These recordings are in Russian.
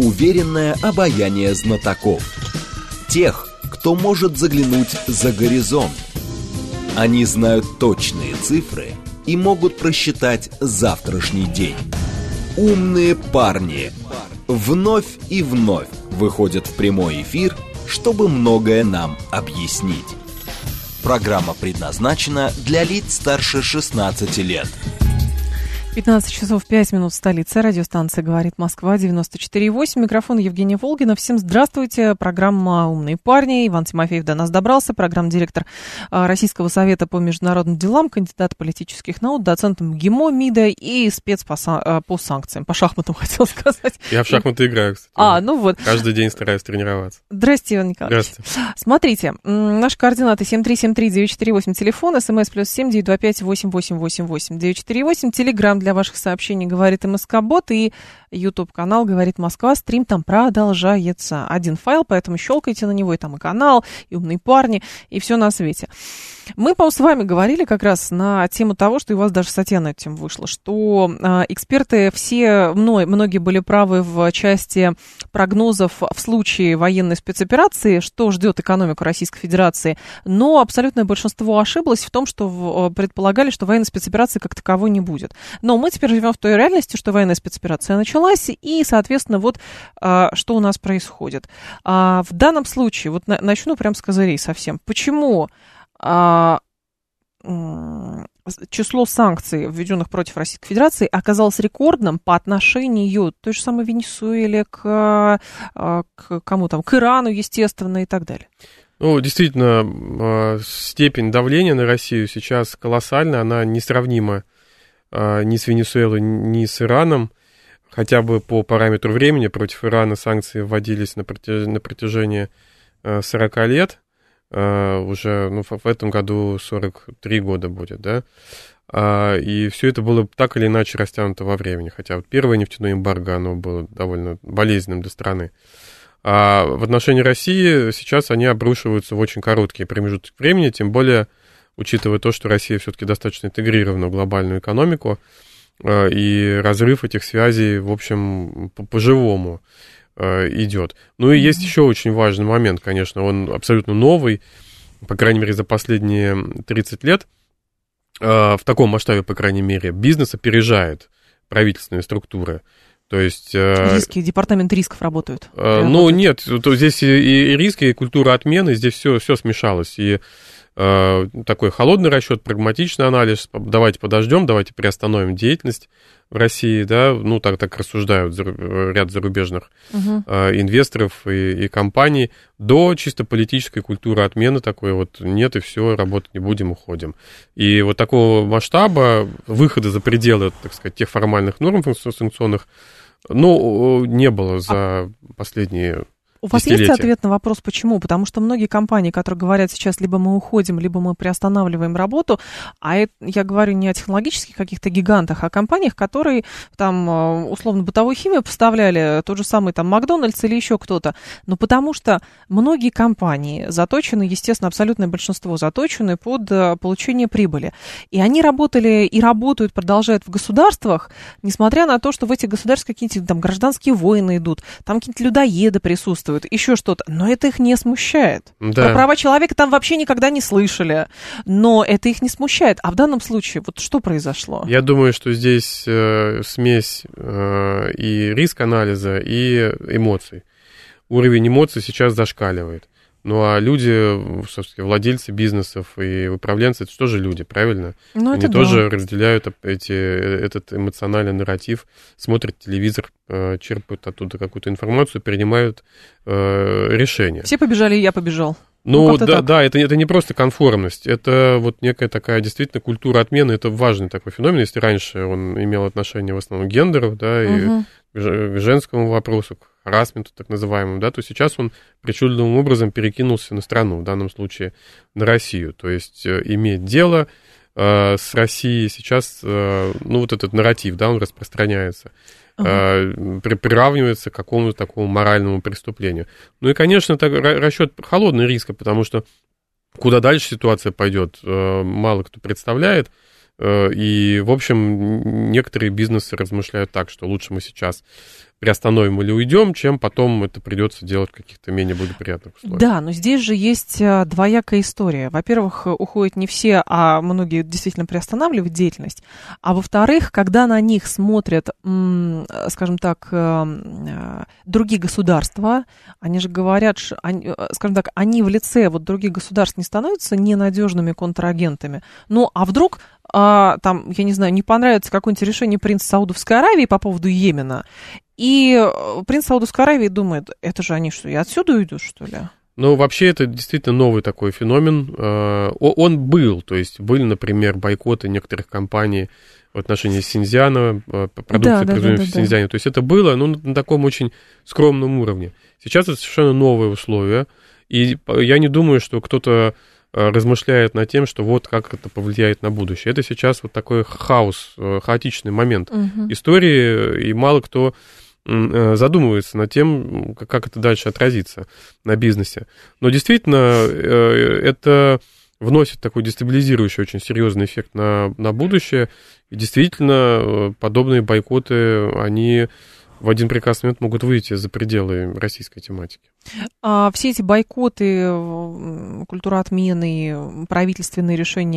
уверенное обаяние знатоков. Тех, кто может заглянуть за горизонт. Они знают точные цифры и могут просчитать завтрашний день. Умные парни вновь и вновь выходят в прямой эфир, чтобы многое нам объяснить. Программа предназначена для лиц старше 16 лет. 15 часов 5 минут в столице. Радиостанция «Говорит Москва», 94,8. Микрофон Евгения Волгина. Всем здравствуйте. Программа «Умные парни». Иван Тимофеев до нас добрался. Программ-директор Российского совета по международным делам, кандидат политических наук, доцент МГИМО, МИДа и спец по санкциям. По шахматам хотел сказать. Я в шахматы играю, кстати. Ну вот. Каждый день стараюсь тренироваться. Здрасте, Иван Николаевич. Здравствуйте. Смотрите, наши координаты 7373948, телефон, смс +7 925 8888 948, телеграм для ваших сообщений «Говорит МСК-бот» и YouTube-канал «Говорит Москва». Стрим там продолжается. Один файл, поэтому щелкайте на него, и там и канал, и умные парни, и все на свете. Мы, по-моему, с вами говорили как раз на тему того, что и у вас даже статья на эту тему вышла, что эксперты многие были правы в части прогнозов в случае военной спецоперации, что ждет экономику Российской Федерации, но абсолютное большинство ошиблось в том, что предполагали, что военной спецоперации как таковой не будет. Но мы теперь живем в той реальности, что военная спецоперация началась, и, соответственно, вот что у нас происходит. В данном случае, вот начну прям с козырей совсем. Почему число санкций, введенных против Российской Федерации, оказалось рекордным по отношению к той же самой Венесуэле, к кому там, к Ирану, естественно, и так далее? Ну, действительно, степень давления на Россию сейчас колоссальна, она несравнима ни с Венесуэлой, ни с Ираном. Хотя бы по параметру времени против Ирана санкции вводились на протяжении 40 лет. Уже в этом году 43 года будет, да, и все это было так или иначе растянуто во времени, хотя вот первое нефтяное эмбарго, оно было довольно болезненным для страны. А в отношении России сейчас они обрушиваются в очень короткие промежутки времени, тем более, учитывая то, что Россия все-таки достаточно интегрирована в глобальную экономику, и разрыв этих связей, в общем, по-живому идет. Ну и есть еще очень важный момент, конечно, он абсолютно новый, по крайней мере, за последние 30 лет, в таком масштабе, по крайней мере, бизнес опережает правительственные структуры. То есть... Департамент рисков работают. Нет, то здесь и риски, и культура отмены, здесь все смешалось. И такой холодный расчет, прагматичный анализ, давайте подождем, давайте приостановим деятельность в России, да, так рассуждают ряд зарубежных инвесторов и компаний, до чисто политической культуры отмены такой вот нет, и все, работать не будем, уходим. И вот такого масштаба выхода за пределы, так сказать, тех формальных норм санкционных, не было за последние... У вас есть ответ на вопрос, почему? Потому что многие компании, которые говорят сейчас, либо мы уходим, либо мы приостанавливаем работу, я говорю не о технологических каких-то гигантах, а о компаниях, которые там, условно, бытовую химию поставляли, тот же самый там Макдональдс или еще кто-то. Но потому что многие компании заточены, естественно, абсолютное большинство заточены под получение прибыли. И они работали и работают, продолжают в государствах, несмотря на то, что в этих государствах какие-то там гражданские войны идут, там какие-то людоеды присутствуют, еще что-то, но это их не смущает. Да. Про права человека там вообще никогда не слышали, но это их не смущает. А в данном случае вот что произошло? Я думаю, что здесь смесь и риск-анализа, и эмоций. Уровень эмоций сейчас зашкаливает. Ну, а люди, собственно, владельцы бизнесов и управленцы, это тоже люди, правильно? Они тоже разделяют этот эмоциональный нарратив, смотрят телевизор, черпают оттуда какую-то информацию, принимают решения. Все побежали, и я побежал. Это не просто конформность, это вот некая такая действительно культура отмены, это важный такой феномен. Если раньше он имел отношение в основном к гендеру, да, и к женскому вопросу, к харассменту так называемому, да, то сейчас он причудливым образом перекинулся на страну, в данном случае на Россию. То есть иметь дело с Россией сейчас, вот этот нарратив, да, он распространяется, приравнивается к какому-то такому моральному преступлению. Ну и, конечно, это расчет холодного риска, потому что куда дальше ситуация пойдет, мало кто представляет. И, в общем, некоторые бизнесы размышляют так, что лучше мы сейчас приостановим или уйдем, чем потом это придется делать в каких-то менее благоприятных условиях. Да, но здесь же есть двоякая история. Во-первых, уходят не все, а многие действительно приостанавливают деятельность. А во-вторых, когда на них смотрят, скажем так, другие государства, они же говорят, скажем так, они в лице вот других государств не становятся ненадежными контрагентами. Ну, а вдруг там, я не знаю, не понравится какое-нибудь решение принца Саудовской Аравии по поводу Йемена, и принц Саудовской Аравии думает, это же они что, и отсюда уйдут, что ли? Ну, вообще, это действительно новый такой феномен. Он был, то есть были, например, бойкоты некоторых компаний в отношении Синьцзяна, продукции, произведенной в Синьцзяне. То есть это было, ну, на таком очень скромном уровне. Сейчас это совершенно новые условия, и я не думаю, что кто-то размышляет над тем, что вот как это повлияет на будущее. Это сейчас вот такой хаос, хаотичный момент истории, и мало кто задумывается над тем, как это дальше отразится на бизнесе. Но действительно, это вносит такой дестабилизирующий, очень серьезный эффект на будущее. И действительно, подобные бойкоты, они в один прекрасный момент могут выйти за пределы российской тематики. Все эти бойкоты, культура отмены, правительственные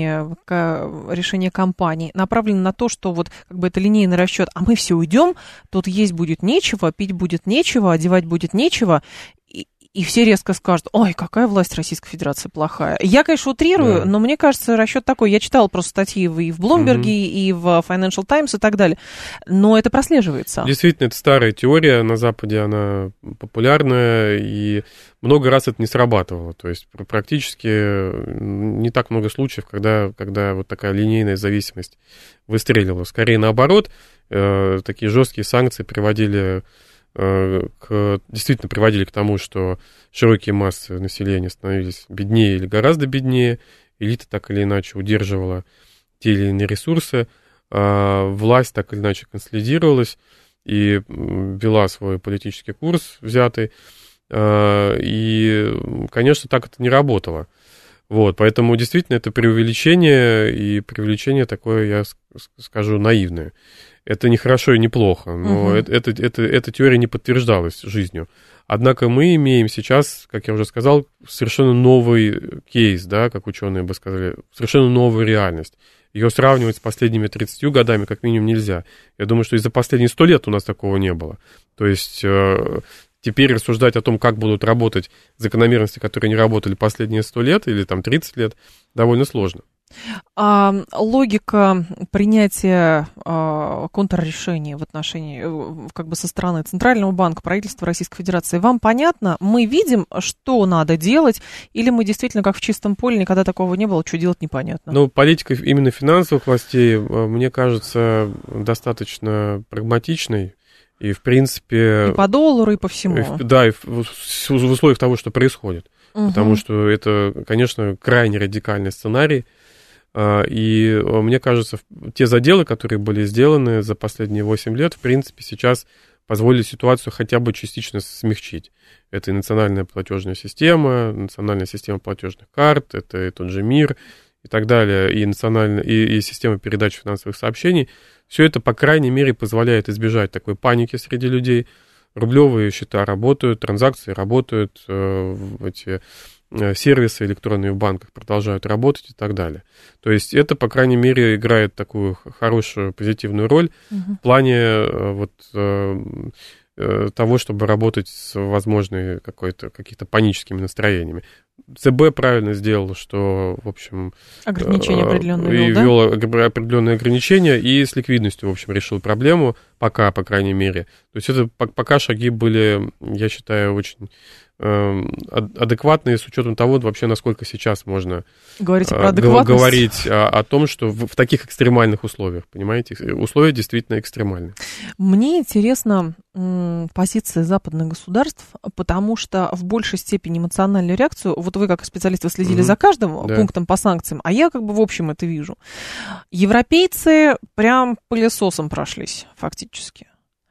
решения компаний направлены на то, что вот как бы это линейный расчет, а мы все уйдем, тут есть будет нечего, пить будет нечего, одевать будет нечего, и все резко скажут, ой, какая власть Российской Федерации плохая. Я, конечно, утрирую, да, но мне кажется, расчет такой. Я читала просто статьи и в Блумберге, и в Financial Times и так далее, но это прослеживается. Действительно, это старая теория, на Западе она популярная, и много раз это не срабатывало. То есть практически не так много случаев, когда вот такая линейная зависимость выстреливала. Скорее наоборот, такие жесткие санкции действительно приводили к тому, что широкие массы населения становились беднее или гораздо беднее, элита так или иначе удерживала те или иные ресурсы, власть так или иначе консолидировалась и вела свой политический курс взятый, и, конечно, так это не работало. Вот, поэтому действительно это преувеличение, и преувеличение такое, я скажу, наивное. Это не хорошо и не плохо, но эта теория не подтверждалась жизнью. Однако мы имеем сейчас, как я уже сказал, совершенно новый кейс, да, как ученые бы сказали, совершенно новую реальность. Ее сравнивать с последними 30 годами как минимум нельзя. Я думаю, что и за последние 100 лет у нас такого не было. То есть теперь рассуждать о том, как будут работать закономерности, которые не работали последние 100 лет или там 30 лет, довольно сложно. Логика принятия контррешений в отношении, как бы со стороны Центрального банка, правительства Российской Федерации, вам понятно? Мы видим, что надо делать, или мы действительно, как в чистом поле, никогда такого не было, что делать непонятно? Ну, политика именно финансовых властей, мне кажется, достаточно прагматичной. И, в принципе... И по доллару, и по всему. Да, и в условиях того, что происходит. Потому что это, конечно, крайне радикальный сценарий. И мне кажется, те заделы, которые были сделаны за последние 8 лет, в принципе, сейчас позволили ситуацию хотя бы частично смягчить. Это и национальная платежная система, национальная система платежных карт, это и тот же МИР и так далее, и система передачи финансовых сообщений. Все это, по крайней мере, позволяет избежать такой паники среди людей. Рублевые счета работают, транзакции работают, эти сервисы электронные в банках продолжают работать и так далее. То есть это, по крайней мере, играет такую хорошую позитивную роль в плане того, чтобы работать с возможными какими-то паническими настроениями. ЦБ правильно сделал, что, в общем... Ограничения определенные ввел определенные ограничения и с ликвидностью, в общем, решил проблему, пока, по крайней мере. То есть это пока шаги были, я считаю, очень адекватные с учетом того, вообще, насколько сейчас можно говорить о том, что в таких экстремальных условиях, понимаете, условия действительно экстремальные. Мне интересна позиция западных государств, потому что в большей степени эмоциональную реакцию, вот вы как специалист, вы следили за каждым пунктом по санкциям, а я как бы в общем это вижу. Европейцы прям пылесосом прошлись фактически.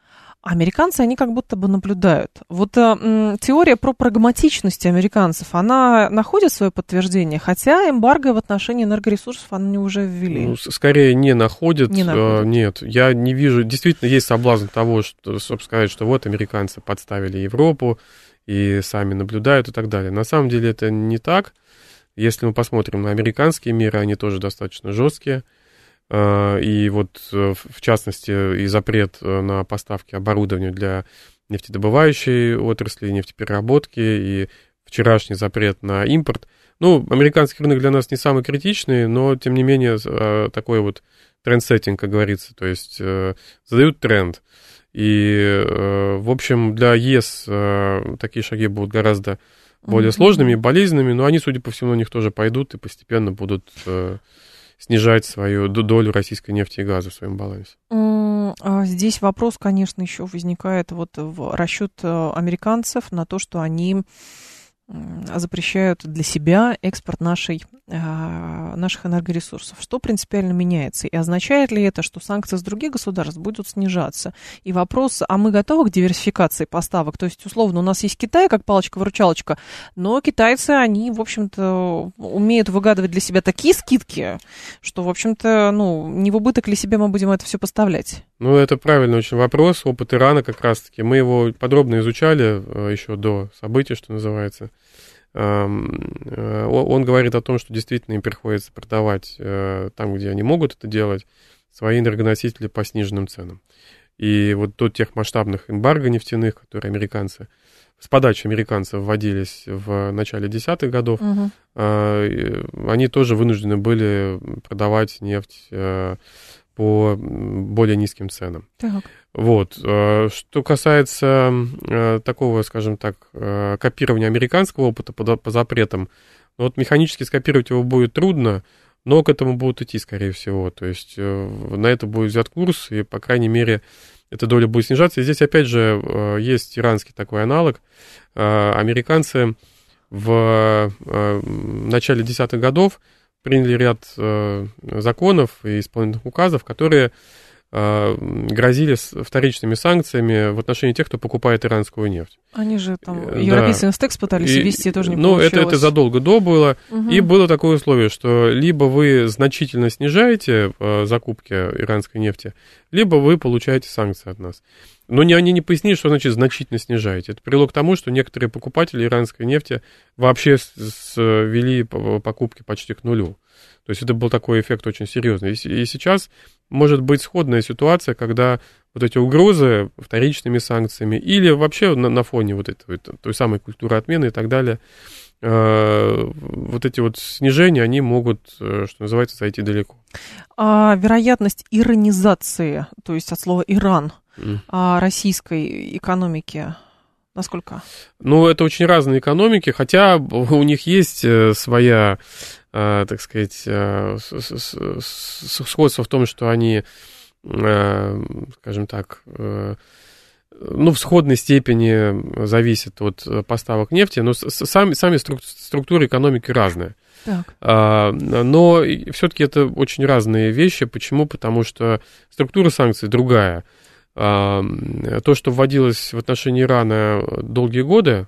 Американцы, они как будто бы наблюдают. Вот теория про прагматичность американцев, она находит свое подтверждение, хотя эмбарго в отношении энергоресурсов они уже ввели. Ну, скорее не находит. Нет, я не вижу. Действительно, есть соблазн того, что, собственно, сказать, что вот американцы подставили Европу и сами наблюдают и так далее. На самом деле это не так. Если мы посмотрим на американские меры, они тоже достаточно жесткие. И вот, в частности, и запрет на поставки оборудования для нефтедобывающей отрасли, нефтепереработки, и вчерашний запрет на импорт. Ну, американский рынок для нас не самый критичный, но, тем не менее, такой вот трендсеттинг, как говорится, то есть задают тренд. И, в общем, для ЕС такие шаги будут гораздо более сложными и болезненными, но они, судя по всему, на них тоже пойдут и постепенно будут снижать свою долю российской нефти и газа в своем балансе. Здесь вопрос, конечно, еще возникает вот в расчет американцев на то, что они запрещают для себя экспорт наших энергоресурсов. Что принципиально меняется? И означает ли это, что санкции с других государств будут снижаться? И вопрос, а мы готовы к диверсификации поставок? То есть, условно, у нас есть Китай как палочка-выручалочка, но китайцы, они, в общем-то, умеют выгадывать для себя такие скидки, что, в общем-то, не в убыток ли себе мы будем это все поставлять? Ну, это правильный очень вопрос. Опыт Ирана как раз-таки. Мы его подробно изучали еще до событий, что называется. Он говорит о том, что действительно им приходится продавать там, где они могут это делать, свои энергоносители по сниженным ценам. И вот до тех масштабных эмбарго нефтяных, которые американцы, с подачи американцев вводились в начале 10-х годов, они тоже вынуждены были продавать нефть по более низким ценам. Так. Вот. Что касается такого, скажем так, копирования американского опыта по запретам, вот механически скопировать его будет трудно, но к этому будут идти, скорее всего. То есть на это будет взят курс, и, по крайней мере, эта доля будет снижаться. И здесь, опять же, есть иранский такой аналог. Американцы в начале 10-х годов приняли ряд законов и исполнительных указов, которые грозили вторичными санкциями в отношении тех, кто покупает иранскую нефть. Они же там европейский инстекс пытались ввести, тоже не получилось. Ну, это задолго до было. И было такое условие, что либо вы значительно снижаете закупки иранской нефти, либо вы получаете санкции от нас. Но они не пояснили, что значит значительно снижаете. Это привело к тому, что некоторые покупатели иранской нефти вообще свели покупки почти к нулю. То есть это был такой эффект очень серьезный. И сейчас может быть сходная ситуация, когда вот эти угрозы вторичными санкциями или вообще на фоне вот этой той самой культуры отмены и так далее, вот эти вот снижения, они могут, что называется, зайти далеко. Вероятность иранизации, то есть от слова «Иран», российской экономики, насколько? Ну, это очень разные экономики, хотя у них есть своя, так сказать, сходство в том, что они, скажем так, в сходной степени зависят от поставок нефти, но сами структуры экономики разные. Так. Но все-таки это очень разные вещи. Почему? Потому что структура санкций другая. То, что вводилось в отношении Ирана долгие годы,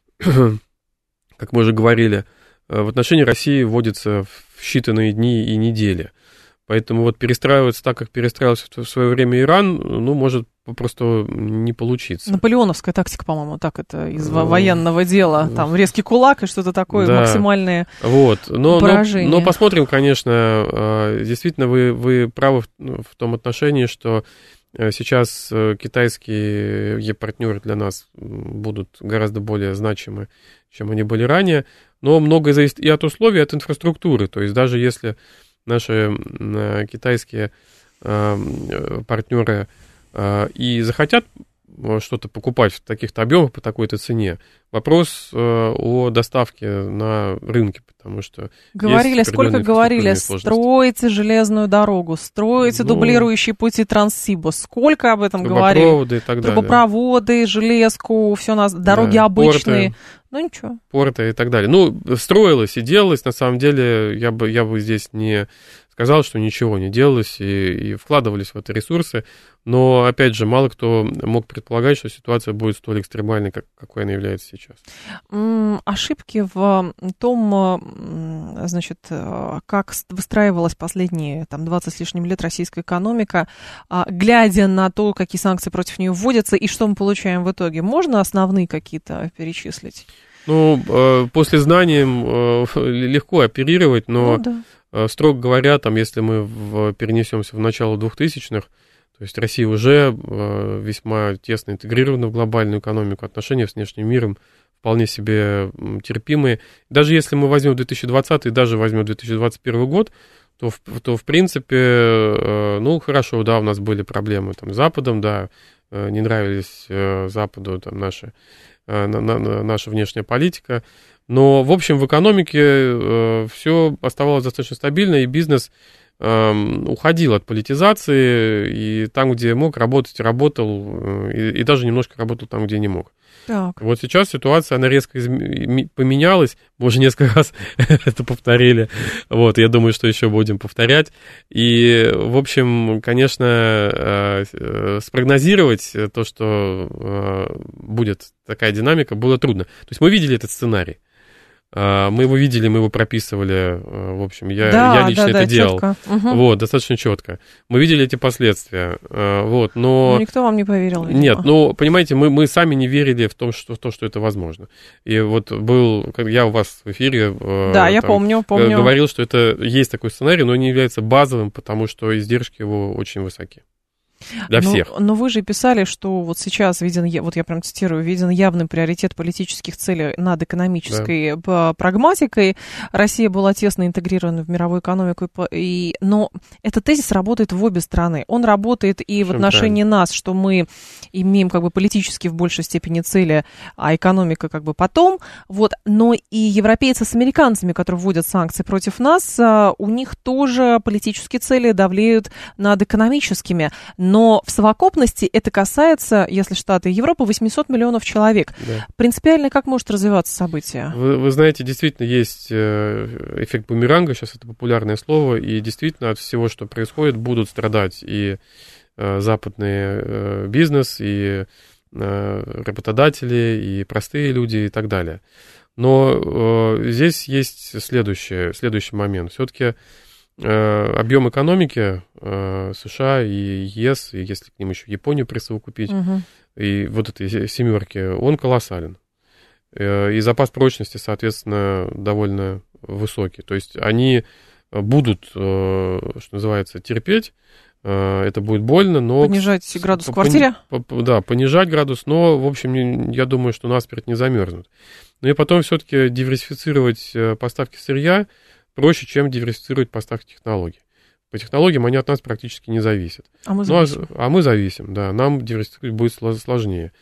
как мы уже говорили, в отношении России вводится в считанные дни и недели. Поэтому вот перестраиваться так, как перестраивался в свое время Иран, может попросту не получиться. Наполеоновская тактика, по-моему, так это из военного дела. Там резкий кулак и что-то такое, да. Максимальное поражение. Но посмотрим, конечно, действительно, вы правы в том отношении, что сейчас китайские партнеры для нас будут гораздо более значимы, чем они были ранее. Но многое зависит и от условий, и от инфраструктуры. То есть даже если наши китайские партнеры и захотят что-то покупать в таких-то объемах по такой-то цене, Вопрос о доставке на рынке, потому что... Говорили, сколько говорили, строите железную дорогу, строите дублирующие пути Транссибо, сколько об этом говорили? Трубопроводы и так далее. Трубопроводы, железку, все на дороги обычные. Порты, ну ничего. Порты и так далее. Ну, строилось и делалось, на самом деле, я бы здесь не сказал, что ничего не делалось, и вкладывались в это ресурсы, но, опять же, мало кто мог предполагать, что ситуация будет столь экстремальной, какой она является сейчас. Ошибки в том, значит, как выстраивалась последние 20 с лишним лет российская экономика, глядя на то, какие санкции против нее вводятся, и что мы получаем в итоге, можно основные какие-то перечислить? Ну, после знаний легко оперировать, но... Ну, да. Строго говоря, если мы перенесемся в начало 2000-х, то есть Россия уже весьма тесно интегрирована в глобальную экономику, отношения с внешним миром вполне себе терпимые. Даже если мы возьмем 2020 и даже возьмем 2021 год, то в принципе, ну, хорошо, да, у нас были проблемы с Западом, да, не нравились Западу наша внешняя политика. Но, в общем, в экономике все оставалось достаточно стабильно, и бизнес уходил от политизации, и там, где мог работать, работал, и даже немножко работал там, где не мог. Так. Вот сейчас ситуация, она резко поменялась, мы уже несколько раз это повторили, вот, я думаю, что еще будем повторять, и, в общем, конечно, спрогнозировать то, что будет такая динамика, было трудно. То есть мы видели этот сценарий. Мы его видели, мы его прописывали, в общем, я лично это делал, вот, достаточно четко. Мы видели эти последствия, вот, но... Никто вам не поверил, видимо. Нет, ну, понимаете, мы сами не верили в то, что это возможно. И вот я у вас в эфире я помню. Говорил, что это есть такой сценарий, но он не является базовым, потому что издержки его очень высоки. Для всех. Но вы же писали, что вот сейчас вот я прям цитирую, виден явный приоритет политических целей над экономической прагматикой. Россия была тесно интегрирована в мировую экономику, но этот тезис работает в обе стороны. Он работает и в отношении нас, что мы имеем политически в большей степени цели, а экономика потом. Вот. Но и европейцы с американцами, которые вводят санкции против нас, у них тоже политические цели давлеют над экономическими. Но в совокупности это касается, если Штаты и Европа, 800 миллионов человек. Да. Принципиально как может развиваться событие? Вы знаете, действительно есть эффект бумеранга, сейчас это популярное слово, и действительно от всего, что происходит, будут страдать и западный бизнес, и работодатели, и простые люди, и так далее. Но здесь есть следующий момент. Все-таки объем экономики США и ЕС, и если к ним еще Японию присовокупить, и вот этой семерки, он колоссален. И запас прочности, соответственно, довольно высокий. То есть они будут, что называется, терпеть. Это будет больно, но... Понижать градус в квартире? Да, понижать градус, но, в общем, я думаю, что насмерть не замерзнут. Ну и потом все-таки диверсифицировать поставки сырья проще, чем диверсифицировать поставки технологий. По технологиям они от нас практически не зависят. А мы зависим. Мы зависим, да. Нам диверсифицировать будет сложнее.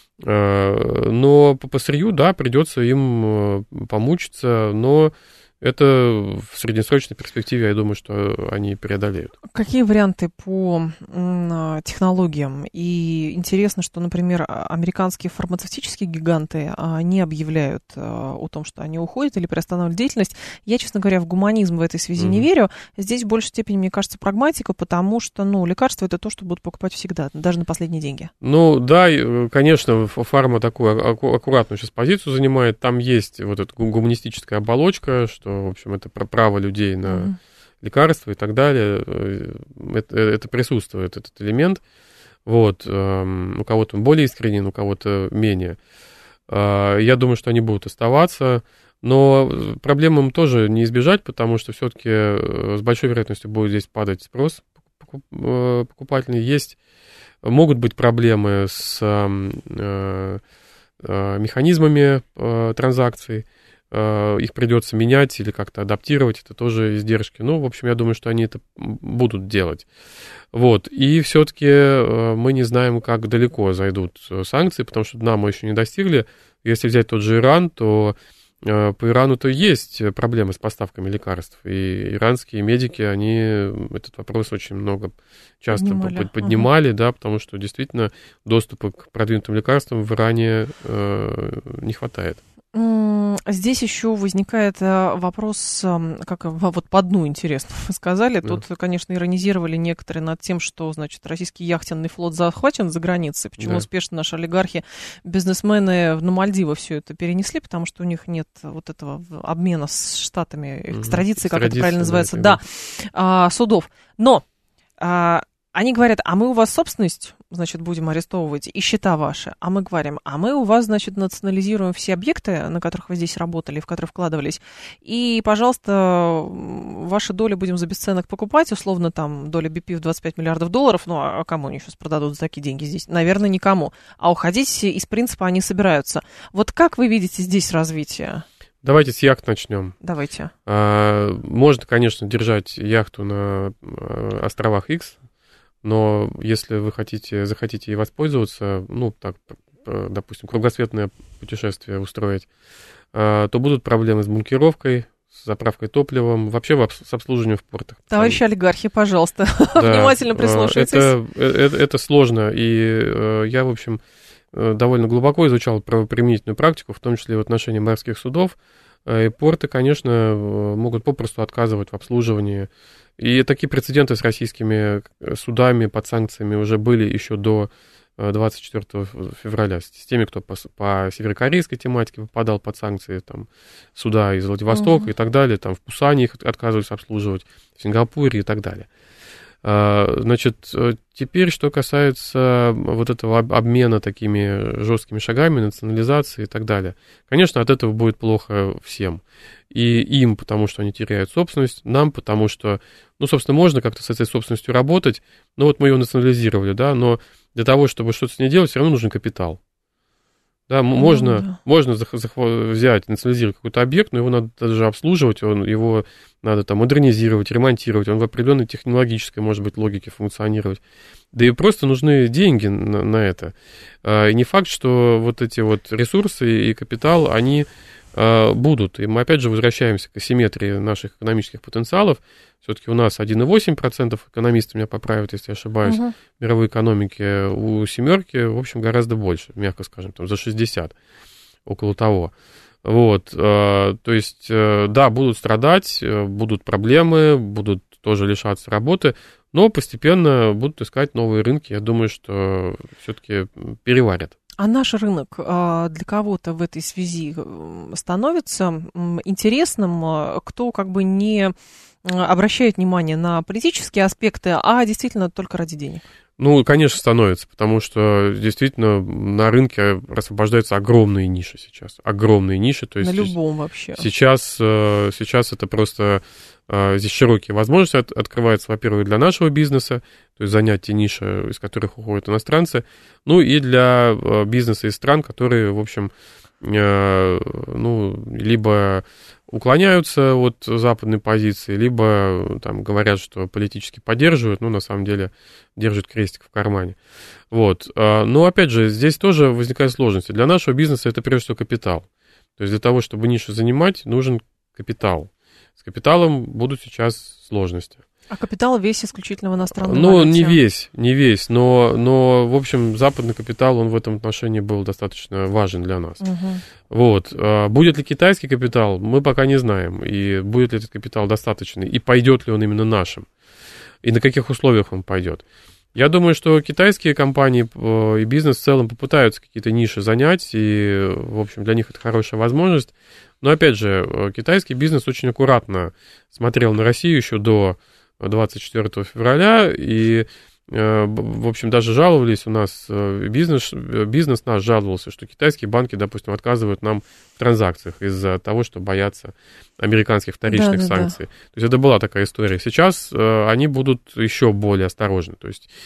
Но по сырью, да, придется им помучиться, но это в среднесрочной перспективе, я думаю, что они преодолеют. Какие варианты по технологиям? И интересно, что, например, американские фармацевтические гиганты не объявляют о том, что они уходят или приостанавливают деятельность. Я, честно говоря, в гуманизм в этой связи не верю. Здесь в большей степени, мне кажется, прагматика, потому что, лекарства — это то, что будут покупать всегда, даже на последние деньги. Ну, да, конечно, фарма такую аккуратную сейчас позицию занимает. Там есть вот эта гуманистическая оболочка, что, в общем, это право людей на лекарства и так далее. Это присутствует, этот элемент. Вот. У кого-то он более искренен, у кого-то менее. Я думаю, что они будут оставаться. Но проблемам тоже не избежать, потому что все-таки с большой вероятностью будет здесь падать спрос покупательный. Могут быть проблемы с механизмами транзакций. их придется менять или как-то адаптировать, это тоже издержки. Ну, в общем, я думаю, что они это будут делать. Вот. И все-таки мы не знаем, как далеко зайдут санкции, потому что дна мы еще не достигли. Если взять тот же Иран, то по Ирану-то есть проблемы с поставками лекарств. И иранские медики, они этот вопрос очень много часто поднимали, да, потому что действительно доступа к продвинутым лекарствам в Иране не хватает. Здесь еще возникает вопрос, как вот по дну, интересно, вы сказали. Тут, конечно, иронизировали некоторые над тем, что, значит, российский яхтенный флот захвачен за границей. Почему успешно наши олигархи, бизнесмены на Мальдивы все это перенесли, потому что у них нет вот этого обмена с Штатами, экстрадиции, как это правильно называется, судов. Но они говорят, а мы у вас собственность, значит, будем арестовывать, и счета ваши. А мы говорим, а мы у вас, значит, национализируем все объекты, на которых вы здесь работали, в которые вкладывались, и, пожалуйста, ваши доли будем за бесценок покупать, условно, там, доля BP в 25 миллиардов долларов, ну, а кому они сейчас продадут за такие деньги здесь? Наверное, никому. А уходить из принципа они собираются. Вот как вы видите здесь развитие? Давайте с яхт начнем. Давайте. Можно, конечно, держать яхту на островах X, но если вы захотите ей воспользоваться, ну, так, допустим, кругосветное путешествие устроить, то будут проблемы с бункеровкой, с заправкой топливом, вообще с обслуживанием в портах. Товарищи олигархи, пожалуйста, внимательно прислушайтесь. Это сложно, и я, в общем, довольно глубоко изучал правоприменительную практику, в том числе в отношении морских судов, и порты, конечно, могут попросту отказывать в обслуживании. И такие прецеденты с российскими судами под санкциями уже были еще до 24 февраля. С теми, кто по северокорейской тематике попадал под санкции, там, суда из Владивостока и так далее, там, в Пусане их отказывались обслуживать, в Сингапуре и так далее. Значит, теперь, что касается вот этого обмена такими жесткими шагами, национализации и так далее. Конечно, от этого будет плохо всем. И им, потому что они теряют собственность, нам, потому что, ну, собственно, можно как-то с этой собственностью работать, но вот мы ее национализировали, да, но для того, чтобы что-то с ней делать, все равно нужен капитал. Да, можно взять, национализировать какой-то объект, но его надо даже обслуживать, его надо там модернизировать, ремонтировать, он в определенной технологической, может быть, логике функционировать. Да и просто нужны деньги на это. И не факт, что вот эти вот ресурсы и капитал, они будут. И мы опять же возвращаемся к асимметрии наших экономических потенциалов. Все-таки у нас 1,8%, экономисты меня поправят, если я ошибаюсь, в мировой экономике, у семерки, в общем, гораздо больше, мягко скажем, там за 60, около того. Вот, то есть, да, будут страдать, будут проблемы, будут тоже лишаться работы, но постепенно будут искать новые рынки. Я думаю, что все-таки переварят. А наш рынок для кого-то в этой связи становится интересным, кто как бы не обращает внимание на политические аспекты, а действительно только ради денег? Ну, конечно, становится, потому что действительно на рынке освобождаются огромные ниши сейчас. Огромные ниши. То есть на любом вообще. Сейчас это просто... Здесь широкие возможности открываются, во-первых, для нашего бизнеса, то есть занять те ниши, из которых уходят иностранцы, ну и для бизнеса из стран, которые, в общем, ну, либо уклоняются от западной позиции, либо там говорят, что политически поддерживают, но на самом деле держат крестик в кармане. Вот. Но, опять же, здесь тоже возникают сложности. Для нашего бизнеса это, прежде всего, капитал. То есть для того, чтобы нишу занимать, нужен капитал. С капиталом будут сейчас сложности. А капитал весь исключительно в иностранной валюте? Ну, не весь, но, в общем, западный капитал, он в этом отношении был достаточно важен для нас. Вот. Будет ли китайский капитал, мы пока не знаем, и будет ли этот капитал достаточный, и пойдет ли он именно нашим, и на каких условиях он пойдет. Я думаю, что китайские компании и бизнес в целом попытаются какие-то ниши занять, и, в общем, для них это хорошая возможность. Но, опять же, китайский бизнес очень аккуратно смотрел на Россию еще до 24 февраля, и, в общем, даже жаловались у нас, бизнес наш жаловался, что китайские банки, допустим, отказывают нам в транзакциях из-за того, что боятся американских вторичных санкций. То есть это была такая история. Сейчас они будут еще более осторожны. То есть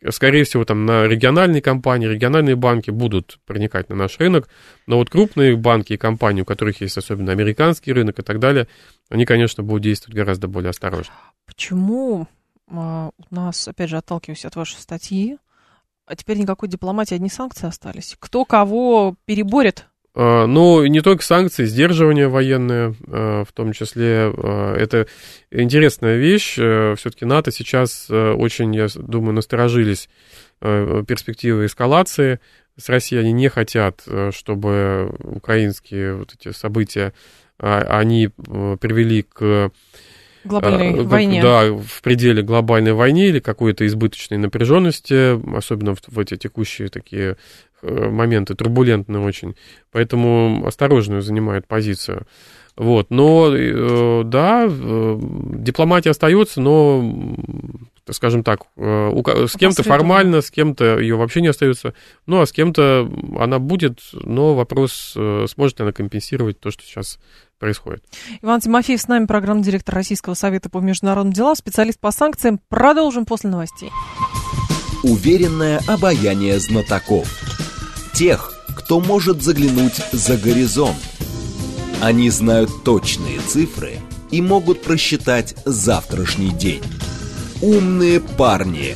скорее всего, там на региональные компании, региональные банки будут проникать на наш рынок, но вот крупные банки и компании, у которых есть особенно американский рынок и так далее, они, конечно, будут действовать гораздо более осторожно. Почему у нас, опять же, отталкиваюсь от вашей статьи, а теперь никакой дипломатии, одни санкции остались? Кто кого переборет? Ну, не только санкции, сдерживание военное, в том числе, это интересная вещь. Все-таки НАТО сейчас очень, я думаю, насторожились перспективы эскалации с Россией. Они не хотят, чтобы украинские вот эти события, они привели к глобальной войне. Да, в пределе глобальной войны или какой-то избыточной напряженности, особенно в эти текущие такие моменты, турбулентные очень. Поэтому осторожную занимает позицию. Вот. Но, да, дипломатия остается, но, скажем так, с кем-то формально, с кем-то ее вообще не остается. Ну, а с кем-то она будет, но вопрос, сможет ли она компенсировать то, что сейчас происходит. Иван Тимофеев с нами, программный директор Российского совета по международным делам, специалист по санкциям. Продолжим после новостей. Уверенное обаяние знатоков. Тех, кто может заглянуть за горизонт. Они знают точные цифры и могут просчитать завтрашний день. Умные парни.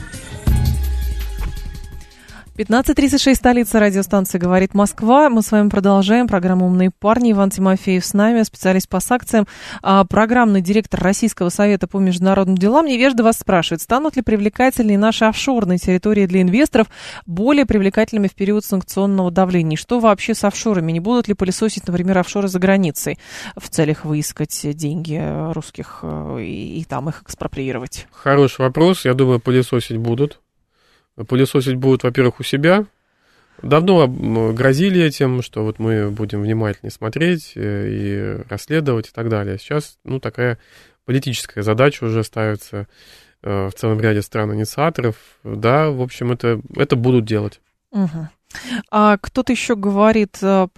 15:36, столица, радиостанция «Говорит Москва». Мы с вами продолжаем программу «Умные парни». Иван Тимофеев с нами, специалист по санкциям, программный директор Российского совета по международным делам. Невежда вас спрашивает, станут ли привлекательные наши офшорные территории для инвесторов более привлекательными в период санкционного давления? Что вообще с офшорами? Не будут ли пылесосить, например, офшоры за границей в целях выискать деньги русских и там их экспроприировать? Хороший вопрос. Я думаю, пылесосить будут. Пылесосить будут, во-первых, у себя. Давно грозили этим, что вот мы будем внимательнее смотреть и расследовать и так далее. Сейчас, такая политическая задача уже ставится в целом ряде стран-инициаторов. Да, в общем, это будут делать. Угу. А кто-то еще говорит,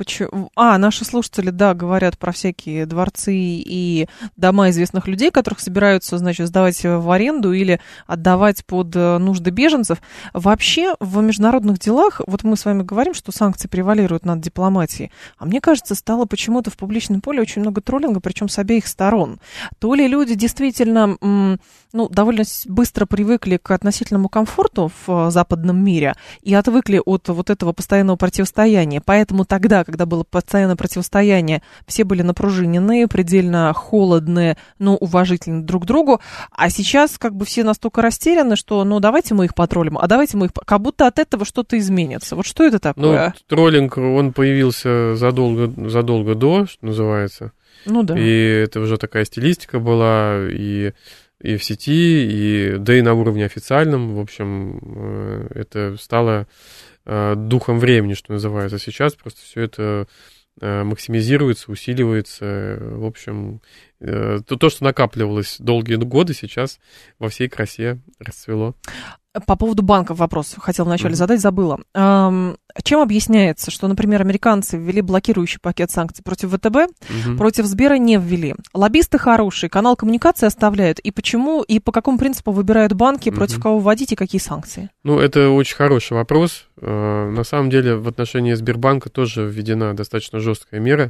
наши слушатели, да, говорят про всякие дворцы и дома известных людей, которых собираются, значит, сдавать в аренду или отдавать под нужды беженцев. Вообще в международных делах, вот мы с вами говорим, что санкции превалируют над дипломатией, а мне кажется, стало почему-то в публичном поле очень много троллинга, причем с обеих сторон. То ли люди действительно, довольно быстро привыкли к относительному комфорту в западном мире и отвыкли от вот этого постоянного противостояния. Поэтому тогда, когда было постоянное противостояние, все были напружиненные, предельно холодные, но уважительны друг к другу. А сейчас как бы все настолько растеряны, что давайте мы их потроллим, а давайте мы их... Как будто от этого что-то изменится. Вот что это такое? Троллинг, он появился задолго до, что называется. Да. И это уже такая стилистика была, и в сети, да и на уровне официальном. В общем, это стало духом времени, что называется. Сейчас просто все это максимизируется, усиливается. В общем, то, что накапливалось долгие годы, сейчас во всей красе расцвело. По поводу банков вопрос хотела вначале задать, забыла. Чем объясняется, что, например, американцы ввели блокирующий пакет санкций против ВТБ, против Сбера не ввели? Лоббисты хорошие, канал коммуникации оставляют. И почему, и по какому принципу выбирают банки, против кого вводить и какие санкции? Это очень хороший вопрос. На самом деле, в отношении Сбербанка тоже введена достаточно жесткая мера.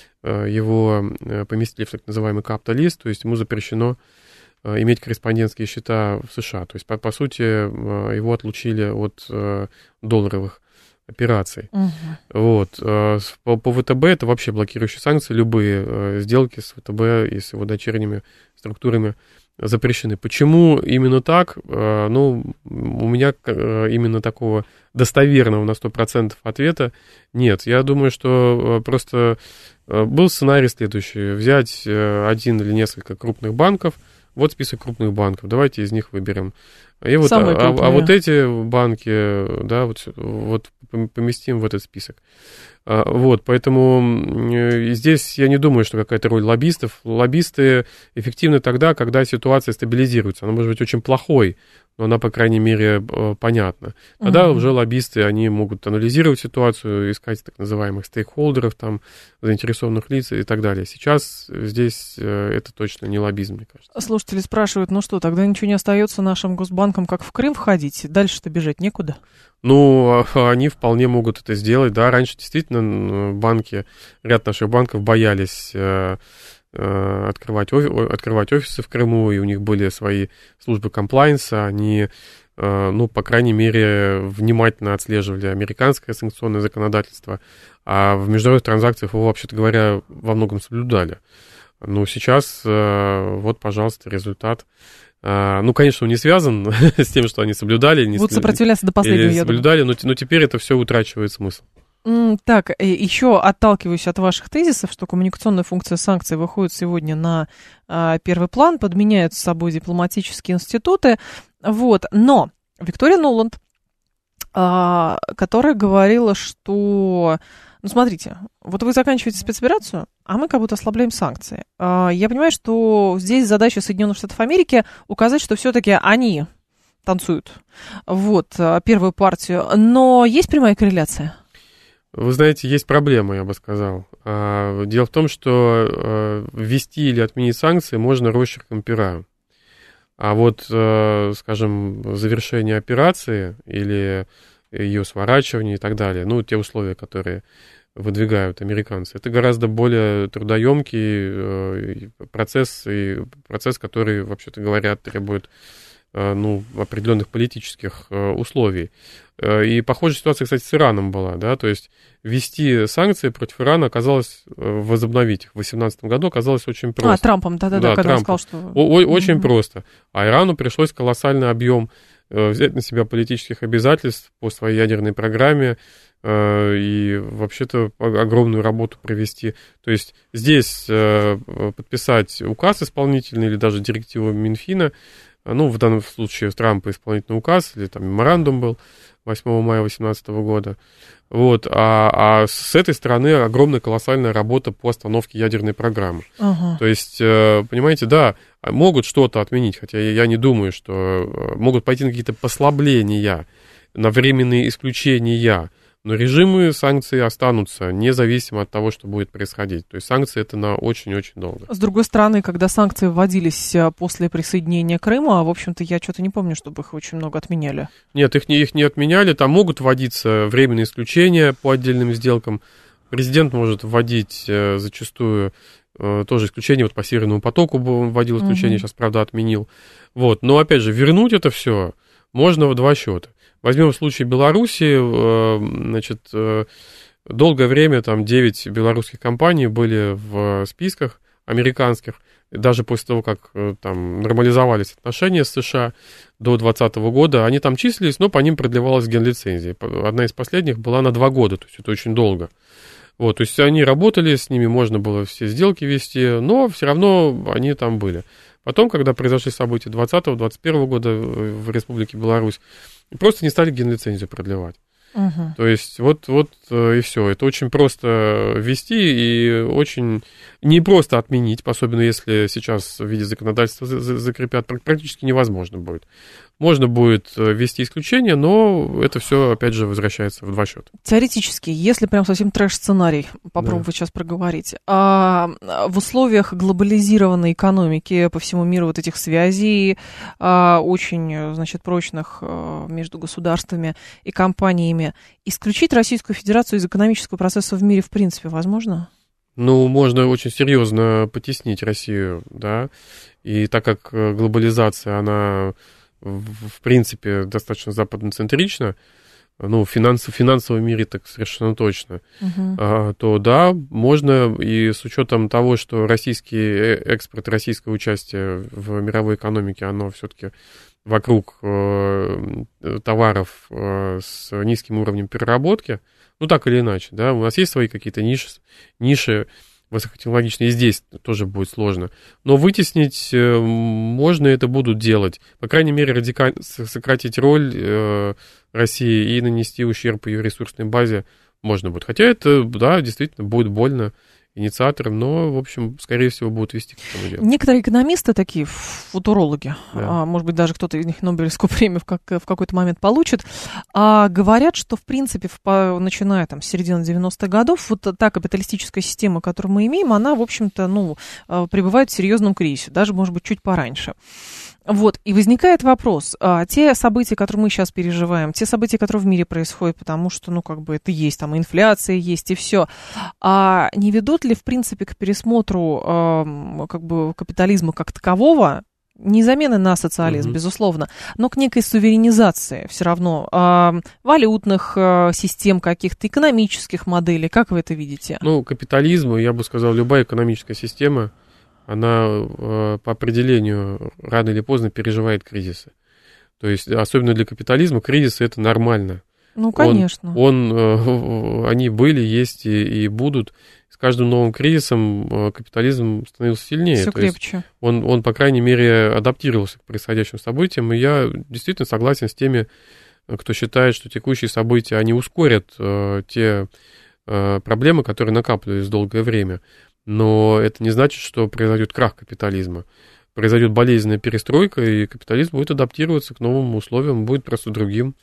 Его поместили в так называемый капиталист, то есть ему запрещено иметь корреспондентские счета в США. То есть, по сути, его отлучили от долларовых операций. Вот. По ВТБ это вообще блокирующие санкции. Любые сделки с ВТБ и с его дочерними структурами запрещены. Почему именно так? У меня именно такого достоверного на 100% ответа нет. Я думаю, что просто был сценарий следующий. Взять один или несколько крупных банков. Вот список крупных банков, давайте из них выберем. И вот, вот эти банки, да, вот поместим в этот список. Вот, поэтому здесь я не думаю, что какая-то роль лоббистов. Лоббисты эффективны тогда, когда ситуация стабилизируется. Она может быть очень плохой, но она, по крайней мере, понятна. Тогда уже лоббисты, они могут анализировать ситуацию, искать так называемых стейкхолдеров, там, заинтересованных лиц и так далее. Сейчас здесь это точно не лоббизм, мне кажется. Слушатели спрашивают, тогда ничего не остается нашим госбанкам банкам, как в Крым, входить? Дальше-то бежать некуда. Ну, они вполне могут это сделать, да. Раньше действительно ряд наших банков боялись открывать офисы в Крыму, и у них были свои службы комплайнса, они, ну, по крайней мере, внимательно отслеживали американское санкционное законодательство, а в международных транзакциях его, вообще-то говоря, во многом соблюдали. Ну, сейчас, вот, пожалуйста, результат. Ну, конечно, он не связан с тем, что они соблюдали. Будут сопротивляться до последнего, я соблюдали, но теперь это все утрачивает смысл. Так, еще отталкиваюсь от ваших тезисов, что коммуникационная функция санкций выходит сегодня на первый план, подменяют с собой дипломатические институты. Вот. Но Виктория Нуланд, которая говорила, что... Ну, смотрите, вот вы заканчиваете спецоперацию, а мы как будто ослабляем санкции. Я понимаю, что здесь задача Соединенных Штатов Америки указать, что все-таки они танцуют вот, первую партию. Но есть прямая корреляция? Вы знаете, есть проблема, я бы сказал. Дело в том, что ввести или отменить санкции можно росчерком пера. А вот, скажем, завершение операции или ее сворачивание и так далее, ну, те условия, которые выдвигают американцы, это гораздо более трудоемкий процесс, который, вообще-то говоря, требует, ну, определенных политических условий. И похожая ситуация, кстати, с Ираном была, да, то есть ввести санкции против Ирана оказалось, возобновить их в 2018 году оказалось очень просто. Трампом, да, когда он сказал, что... Очень просто. А Ирану пришлось колоссальный объем взять на себя политических обязательств по своей ядерной программе и вообще-то огромную работу провести. То есть здесь подписать указ исполнительный или даже директиву Минфина, ну, в данном случае Трампа исполнительный указ, или там меморандум был 8 мая 2018 года. Вот, а с этой стороны огромная колоссальная работа по остановке ядерной программы. То есть, понимаете, да, могут что-то отменить, хотя я не думаю, что могут пойти на какие-то послабления, на временные исключения, но режимы санкций останутся, независимо от того, что будет происходить. То есть санкции это на очень-очень долго. С другой стороны, когда санкции вводились после присоединения Крыма, в общем-то, я что-то не помню, чтобы их очень много отменяли. Нет, их не отменяли. Там могут вводиться временные исключения по отдельным сделкам. Президент может вводить зачастую тоже исключение. Вот по Северному потоку вводил исключение, сейчас, правда, отменил. Вот. Но, опять же, вернуть это все можно в два счета. Возьмем в случае Беларуси, значит, долгое время там 9 белорусских компаний были в списках американских, даже после того, как там нормализовались отношения с США до 2020 года, они там числились, но по ним продлевалась генлицензия. Одна из последних была на 2 года, то есть это очень долго. Вот, то есть они работали, с ними можно было все сделки вести, но все равно они там были. Потом, когда произошли события 2020-2021 года в Республике Беларусь, просто не стали генлицензию продлевать. То есть вот и все. Это очень просто ввести и очень не просто отменить, особенно если сейчас в виде законодательства закрепят, практически невозможно будет. Можно будет ввести исключение, но это все, опять же, возвращается в два счета. Теоретически, если прям совсем трэш-сценарий, попробовать сейчас проговорить, в условиях глобализированной экономики по всему миру вот этих связей, очень, значит, прочных между государствами и компаниями, исключить Российскую Федерацию из экономического процесса в мире в принципе возможно? Ну, можно очень серьезно потеснить Россию, да, и так как глобализация, она в принципе достаточно западноцентрична, ну, в финансовом мире так совершенно точно, то да, можно, и с учетом того, что российский экспорт, российское участие в мировой экономике, оно все-таки вокруг товаров с низким уровнем переработки, ну, так или иначе, да, у нас есть свои какие-то ниши высокотехнологичные, и здесь тоже будет сложно. Но вытеснить можно, это будут делать. По крайней мере, радикально сократить роль России и нанести ущерб ее ресурсной базе можно будет. Хотя это, да, действительно будет больно инициаторам, но, в общем, скорее всего, будут вести к этому делу. Некоторые экономисты такие, футурологи, да. Может быть, даже кто-то из них Нобелевскую премию в какой-то момент получит, говорят, что, в принципе, начиная там, с середины 90-х годов, вот та капиталистическая система, которую мы имеем, она, в общем-то, пребывает в серьезном кризисе, даже, может быть, чуть пораньше. Вот, и возникает вопрос, те события, которые мы сейчас переживаем, те события, которые в мире происходят, потому что, ну, как бы это есть, там, инфляция есть и все, не ведут ли, в принципе, к пересмотру, как бы, капитализма как такового, не замены на социализм, безусловно, но к некой суверенизации все равно валютных систем каких-то, экономических моделей, как вы это видите? Ну, капитализм, я бы сказал, любая экономическая система, она по определению рано или поздно переживает кризисы. То есть, особенно для капитализма, кризисы — это нормально. Ну, конечно. Они были, есть и будут. С каждым новым кризисом капитализм становился сильнее. Все крепче. Есть он, по крайней мере, адаптировался к происходящим событиям. И я действительно согласен с теми, кто считает, что текущие события, они ускорят те проблемы, которые накапливались долгое время. Но это не значит, что произойдет крах капитализма. Произойдет болезненная перестройка, и капитализм будет адаптироваться к новым условиям, будет просто другим.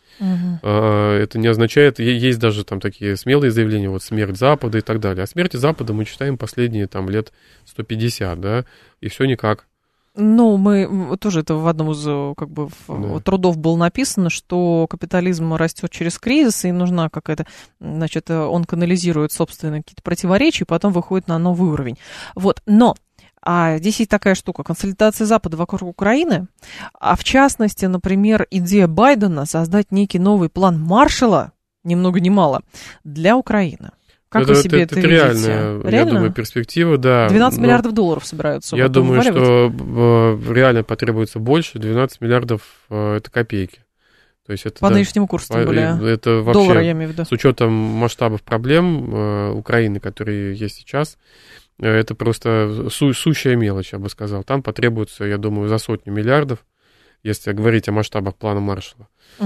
Это не означает, есть даже там такие смелые заявления, вот смерть Запада и так далее. О смерти Запада мы читаем последние там лет 150, да, и все никак. Ну, мы тоже это в одном из как бы, трудов было написано, что капитализм растет через кризис, и нужна какая-то, значит, он канализирует собственные какие-то противоречия, и потом выходит на новый уровень. Вот, но здесь есть такая штука, консолидация Запада вокруг Украины, а в частности, например, идея Байдена создать некий новый план Маршалла, ни много ни мало, для Украины. Как вы себе это видите? Реально? Я думаю, перспектива, да. 12 миллиардов долларов собираются. Я думаю, что реально потребуется больше. 12 миллиардов – это копейки. То есть это, по нынешнему курсу, тем более. Это вообще, доллара, я имею в виду. С учетом масштабов проблем Украины, которые есть сейчас, это просто сущая мелочь, я бы сказал. Там потребуется, я думаю, за 100 миллиардов, если говорить о масштабах плана Маршалла.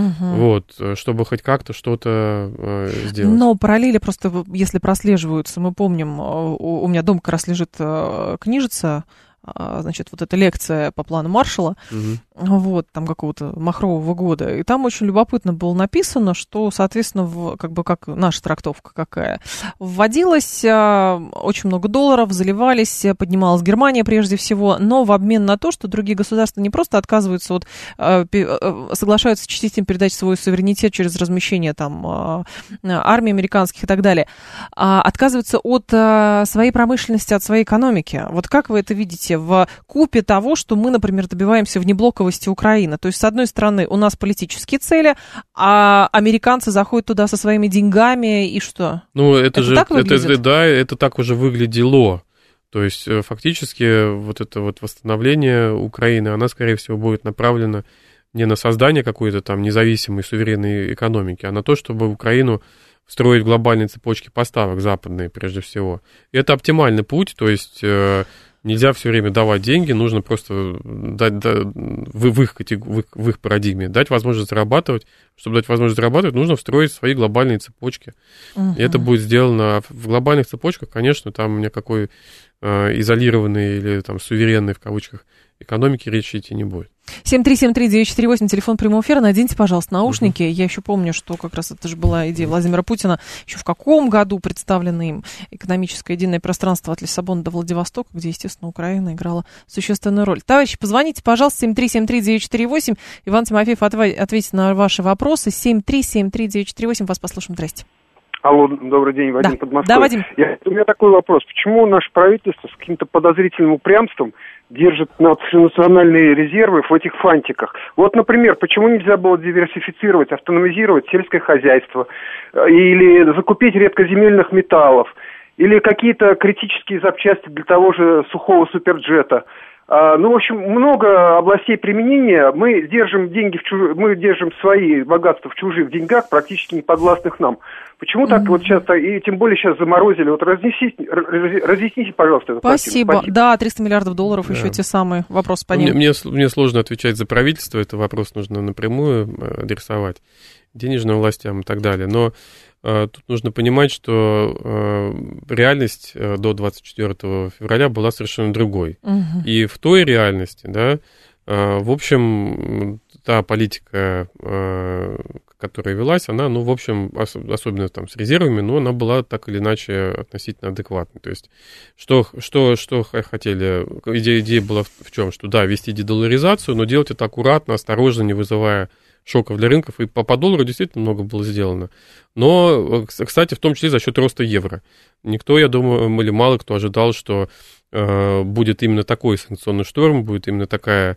Вот, чтобы хоть как-то что-то сделать. Но параллели просто, если прослеживаются, мы помним, у меня дома как раз лежит книжица, значит, вот эта лекция по плану Маршалла, вот, там какого-то махрового года, и там очень любопытно было написано, что, соответственно, как бы как наша трактовка какая, вводилось очень много долларов, заливались, поднималась Германия прежде всего, но в обмен на то, что другие государства не просто отказываются от, соглашаются частично передать свой суверенитет через размещение там армии американских и так далее, отказываются от своей промышленности, от своей экономики. Вот как вы это видите в купе того, что мы, например, добиваемся внеблоковости Украины? То есть, с одной стороны, у нас политические цели, а американцы заходят туда со своими деньгами, и что? Ну, это же так выглядит? Да, это так уже выглядело. То есть, фактически, вот это вот восстановление Украины, она, скорее всего, будет направлена не на создание какой-то там независимой, суверенной экономики, а на то, чтобы Украину строить глобальные цепочки поставок западные, прежде всего. И это оптимальный путь, то есть нельзя все время давать деньги, нужно просто дать в их парадигме дать возможность зарабатывать. Чтобы дать возможность зарабатывать, нужно встроить свои глобальные цепочки. И это будет сделано в глобальных цепочках, конечно, там никакой изолированной или там суверенной, в кавычках, экономики речи идти не будет. 7373948, телефон прямого эфира. Наденьте, пожалуйста, наушники. Я еще помню, что как раз это же была идея Владимира Путина. Еще в каком году представлено им экономическое единое пространство от Лиссабона до Владивостока, где, естественно, Украина играла существенную роль. Товарищи, позвоните, пожалуйста, 7373948. Иван Тимофеев ответит на ваши вопросы. 7373948. Вас послушаем. Здрасте. Алло, добрый день, Вадим, Подмосковье. Да, Вадим. У меня такой вопрос. Почему наше правительство с каким-то подозрительным упрямством держит национальные резервы в этих фантиках? Вот, например, почему нельзя было диверсифицировать, автономизировать сельское хозяйство или закупить редкоземельных металлов, или какие-то критические запчасти для того же сухого суперджета? Ну, в общем, много областей применения. Мы держим деньги мы держим свои богатства в чужих деньгах, практически не подвластных нам. Почему так вот сейчас, и тем более сейчас заморозили? Вот разъясните, пожалуйста, эту картину. Спасибо. Да, 300 миллиардов долларов, еще те самые. Вопрос по ним. Мне сложно отвечать за правительство, это вопрос нужно напрямую адресовать денежным властям и так далее. Но тут нужно понимать, что реальность до 24 февраля была совершенно другой. И в той реальности, да, в общем, та политика, которая велась, она, ну, в общем, особенно там с резервами, но она была так или иначе относительно адекватной. То есть, что хотели, идея была в чем? Что, да, вести дедоларизацию, но делать это аккуратно, осторожно, не вызывая шоков для рынков, и по доллару действительно много было сделано. Но, кстати, в том числе за счет роста евро. Никто, я думаю, или мало кто ожидал, что будет именно такой санкционный шторм, будет именно такая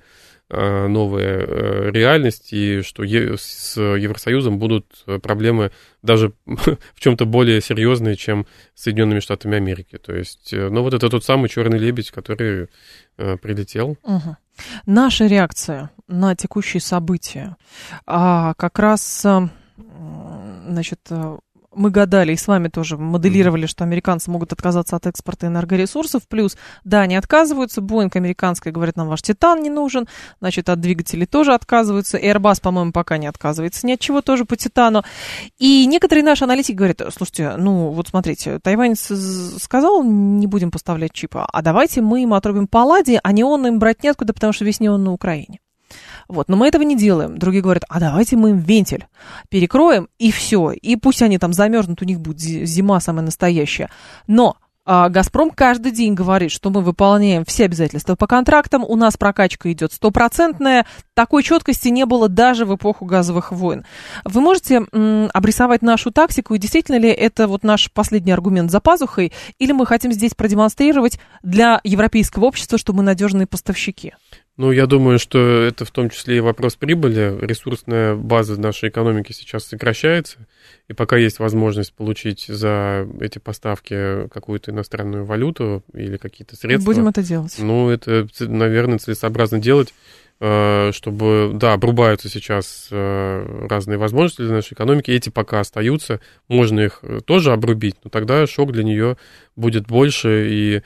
новая реальность, и что с Евросоюзом будут проблемы даже в чем-то более серьезные, чем с Соединенными Штатами Америки. То есть, ну, вот это тот самый черный лебедь, который прилетел. Угу. Наша реакция на текущие события как раз, значит, мы гадали и с вами тоже моделировали, что американцы могут отказаться от экспорта энергоресурсов. Плюс, да, они отказываются. Боинг американская говорит, нам ваш титан не нужен. Значит, от двигателей тоже отказываются. Airbus, по-моему, пока не отказывается ни от чего, тоже по титану. И некоторые наши аналитики говорят, слушайте, ну вот смотрите, Тайвань сказал, не будем поставлять чипы, а давайте мы им отрубим палладий, а неон им брать неоткуда, потому что весь неон на Украине. Вот, но мы этого не делаем. Другие говорят, а давайте мы им вентиль перекроем, и все. И пусть они там замерзнут, у них будет зима самая настоящая. Но «Газпром» каждый день говорит, что мы выполняем все обязательства по контрактам, у нас прокачка идет 100%. Такой четкости не было даже в эпоху газовых войн. Вы можете обрисовать нашу тактику, и действительно ли это вот наш последний аргумент за пазухой, или мы хотим здесь продемонстрировать для европейского общества, что мы надежные поставщики? Ну, я думаю, что это в том числе и вопрос прибыли. Ресурсная база нашей экономики сейчас сокращается, и пока есть возможность получить за эти поставки какую-то иностранную валюту или какие-то средства... Будем это делать. Ну, это, наверное, целесообразно делать, чтобы, да, обрубаются сейчас разные возможности для нашей экономики, эти пока остаются, можно их тоже обрубить, но тогда шок для нее будет больше, и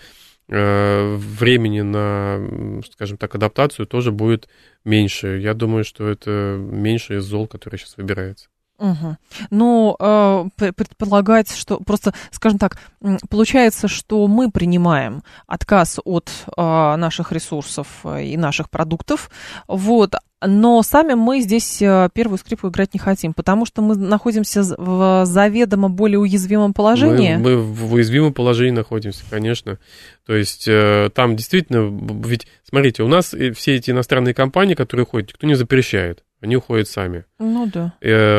времени на, скажем так, адаптацию тоже будет меньше. Я думаю, что это меньше из зол, который сейчас выбирается. Угу. Ну, предполагать, что просто, скажем так, получается, что мы принимаем отказ от наших ресурсов и наших продуктов, вот, но сами мы здесь первую скрипку играть не хотим, потому что мы находимся в заведомо более уязвимом положении. Мы в уязвимом положении находимся, конечно. То есть там действительно, ведь, смотрите, у нас все эти иностранные компании, которые уходят, никто не запрещает. Они уходят сами. Ну да.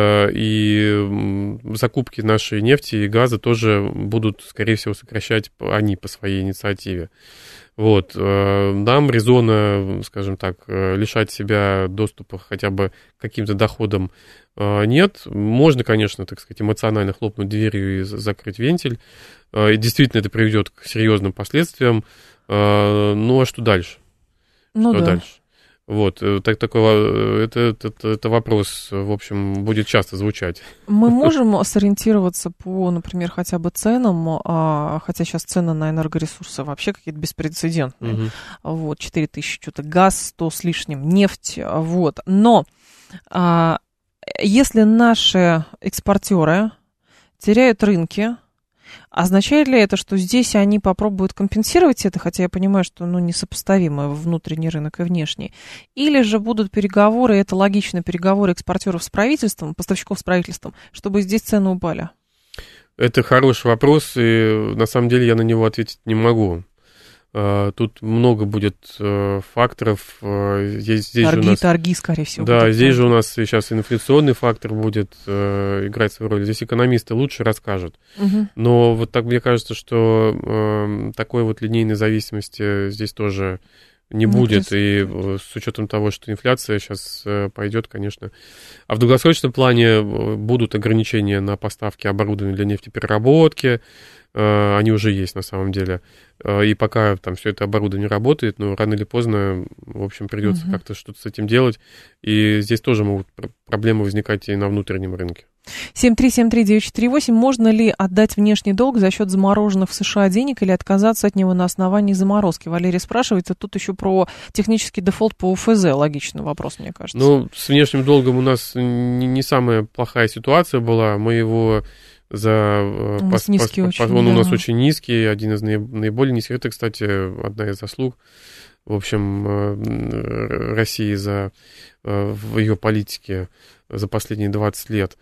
И закупки нашей нефти и газа тоже будут, скорее всего, сокращать они по своей инициативе. Вот. Нам резона, скажем так, лишать себя доступа хотя бы к каким-то доходам нет. Можно, конечно, так сказать, эмоционально хлопнуть дверью и закрыть вентиль. И действительно это приведет к серьезным последствиям. Ну, а что дальше? Ну, что да. дальше? Вот, это вопрос, в общем, будет часто звучать. Мы можем сориентироваться по, например, хотя бы ценам, хотя сейчас цены на энергоресурсы вообще какие-то беспрецедентные. Угу. Вот, 4 тысячи что-то газ, 100 с лишним нефть, вот. Но если наши экспортеры теряют рынки, означает ли это, что здесь они попробуют компенсировать это, хотя я понимаю, что несопоставимы внутренний рынок и внешний, или же будут переговоры, это логично, переговоры экспортеров с правительством, поставщиков с правительством, чтобы здесь цены упали? Это хороший вопрос, и на самом деле я на него ответить не могу. Тут много будет факторов. Торги, скорее всего. Да, здесь же у нас сейчас инфляционный фактор будет играть свою роль. Здесь экономисты лучше расскажут. Угу. Но вот так мне кажется, что такой вот линейной зависимости здесь тоже не будет. И с учетом того, что инфляция сейчас пойдет, конечно. А в долгосрочном плане будут ограничения на поставки оборудования для нефтепереработки. Они уже есть на самом деле. И пока там все это оборудование работает, но рано или поздно, в общем, придется как-то что-то с этим делать. И здесь тоже могут проблемы возникать и на внутреннем рынке. 7373948. Можно ли отдать внешний долг за счет замороженных в США денег или отказаться от него на основании заморозки? Валерий спрашивает, а тут еще про технический дефолт по УФЗ. Логичный вопрос, мне кажется. Ну, с внешним долгом у нас не самая плохая ситуация была. Мы его он у нас очень низкий, один из наиболее низких. Это, кстати, одна из заслуг, в общем, России в ее политике за последние 20 лет.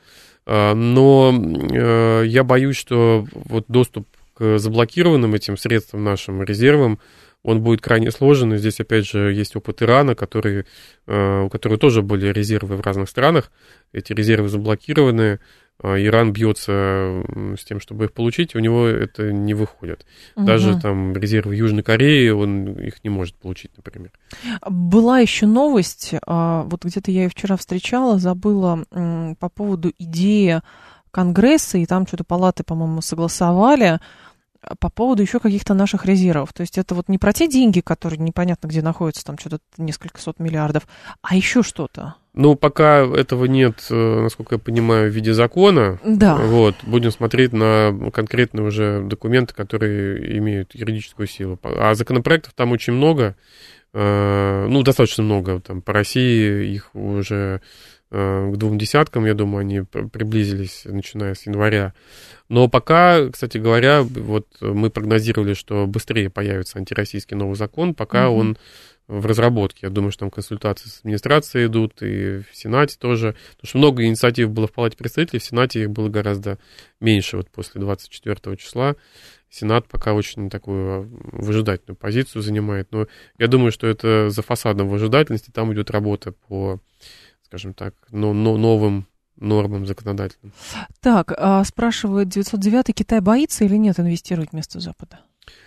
Но я боюсь, что вот доступ к заблокированным этим средствам, нашим резервам, он будет крайне сложен. И здесь, опять же, есть опыт Ирана, у которого тоже были резервы в разных странах. Эти резервы заблокированы. Иран бьется с тем, чтобы их получить, и у него это не выходит. Даже там резервы Южной Кореи, он их не может получить, например. Была еще новость, вот где-то я ее вчера встречала, забыла, по поводу идеи Конгресса, и там что-то палаты, по-моему, согласовали по поводу еще каких-то наших резервов. То есть это вот не про те деньги, которые непонятно где находятся, там что-то несколько сот миллиардов, а еще что-то. Ну, пока этого нет, насколько я понимаю, в виде закона. Да. Вот, будем смотреть на конкретные уже документы, которые имеют юридическую силу. А законопроектов там очень много, достаточно много. Там, по России их уже к 20, я думаю, они приблизились, начиная с января. Но пока, кстати говоря, вот мы прогнозировали, что быстрее появится антироссийский новый закон, пока он в разработке. Я думаю, что там консультации с администрацией идут, и в Сенате тоже. Потому что много инициатив было в Палате представителей, в Сенате их было гораздо меньше вот после 24 числа. Сенат пока очень такую выжидательную позицию занимает. Но я думаю, что это за фасадом выжидательности, там идет работа по, скажем так, новым нормам законодательным. Так, спрашивает 909, Китай боится или нет инвестировать вместо Запада?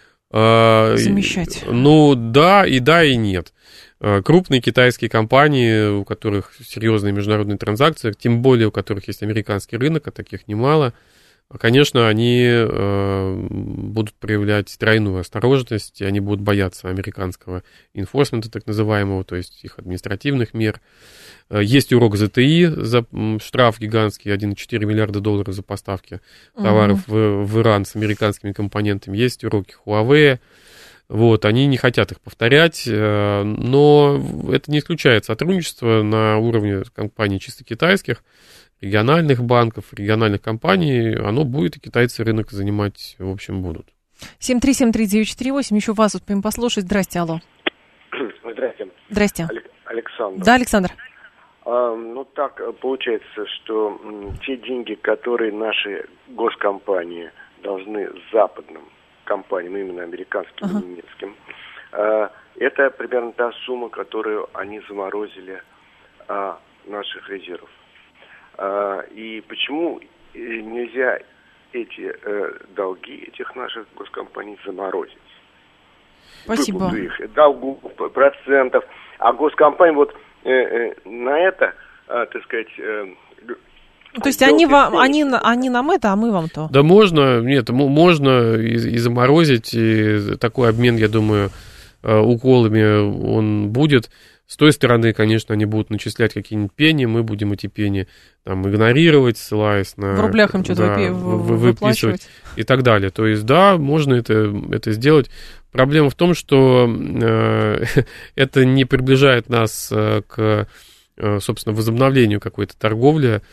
Замещать. Ну, да, и нет. Крупные китайские компании, у которых серьезные международные транзакции, тем более у которых есть американский рынок, а таких немало, конечно, они будут проявлять тройную осторожность, и они будут бояться американского инфорсмента, так называемого, то есть их административных мер. Есть урок ЗТИ за штраф гигантский, 1,4 миллиарда долларов за поставки товаров в Иран с американскими компонентами. Есть уроки Huawei. Вот, они не хотят их повторять, но это не исключает сотрудничество на уровне компаний чисто китайских, региональных банков, региональных компаний. Оно будет, и китайцы рынок занимать, в общем, будут. 7373948, еще вас успеем послушать. Здрасте, алло. Здрасте. Здрасте. Александр. Да, Александр. Так получается, что те деньги, которые наши госкомпании должны западным компаниям, именно американским и немецким, это примерно та сумма, которую они заморозили наших резервов. И почему нельзя эти долги этих наших госкомпаний заморозить? Спасибо. Выплату их, долгов, процентов. А госкомпании вот на это, так сказать... То есть они нам это, а мы вам то? Да можно и заморозить, и такой обмен, я думаю, уколами он будет. С той стороны, конечно, они будут начислять какие-нибудь пени, мы будем эти пени там игнорировать, ссылаясь на... В рублях им что-то выписывать и так далее. То есть, да, можно это сделать. Проблема в том, что это не приближает нас к, собственно, возобновлению какой-то торговли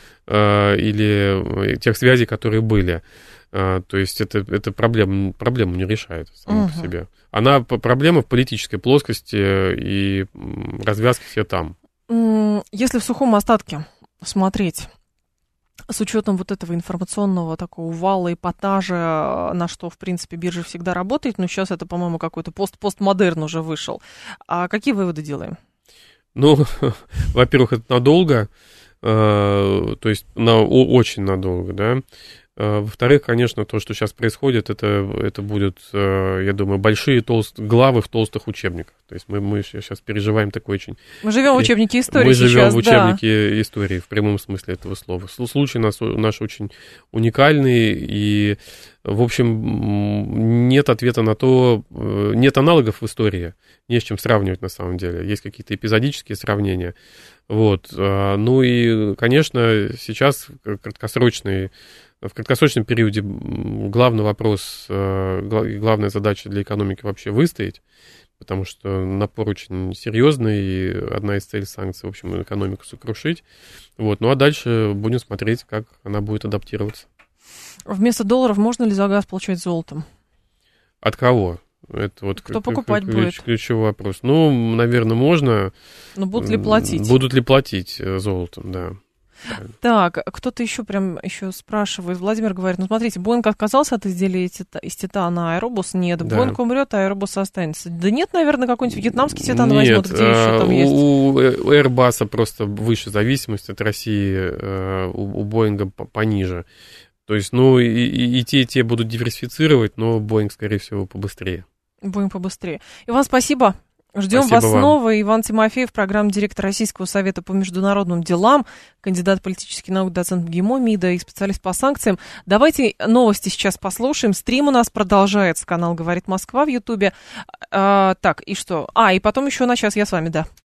или тех связей, которые были. То есть это проблему не решает сама по себе. Проблема в политической плоскости и развязка все там. Если в сухом остатке смотреть, с учетом вот этого информационного такого вала, эпатажа, на что, в принципе, биржа всегда работает, но сейчас это, по-моему, какой-то постмодерн уже вышел. А какие выводы делаем? Ну, во-первых, это надолго, то есть очень надолго, да. Во-вторых, конечно, то, что сейчас происходит, это будут, я думаю, большие главы в толстых учебниках. То есть мы сейчас переживаем такой очень... Мы живем в учебнике истории сейчас, Мы живем в учебнике истории, в прямом смысле этого слова. Случай наш очень уникальный, и, в общем, нет ответа на то, нет аналогов в истории, не с чем сравнивать на самом деле. Есть какие-то эпизодические сравнения. Вот. Ну и, конечно, сейчас в краткосрочном периоде главный вопрос, главная задача для экономики вообще выстоять, потому что напор очень серьезный, и одна из целей санкций, в общем, экономику сокрушить. Вот. Ну а дальше будем смотреть, как она будет адаптироваться. Вместо долларов можно ли за газ получать золотом? От кого? Это вот кто покупать будет? Ключевой вопрос. Ну, наверное, можно. Но будут ли платить? Будут ли платить золотом, да. Так, кто-то еще спрашивает. Владимир говорит, ну смотрите, Боинг отказался от изделия из титана, а Аэробус нет. Да. Боинг умрет, а Аэробус останется. Да нет, наверное, какой-нибудь вьетнамский титан возьмут, где еще там есть. У Airbus просто выше зависимость от России, у Боинга пониже. То есть, ну, и те будут диверсифицировать, но Боинг, скорее всего, побыстрее. Боинг побыстрее. Иван, спасибо. Ждем вас снова. Иван Тимофеев, программный директор Российского совета по международным делам, кандидат политических наук, доцент МГИМО, МИДа и специалист по санкциям. Давайте новости сейчас послушаем. Стрим у нас продолжается. Канал «Говорит Москва» в Ютубе. Так, и что? И потом еще на час я с вами, да.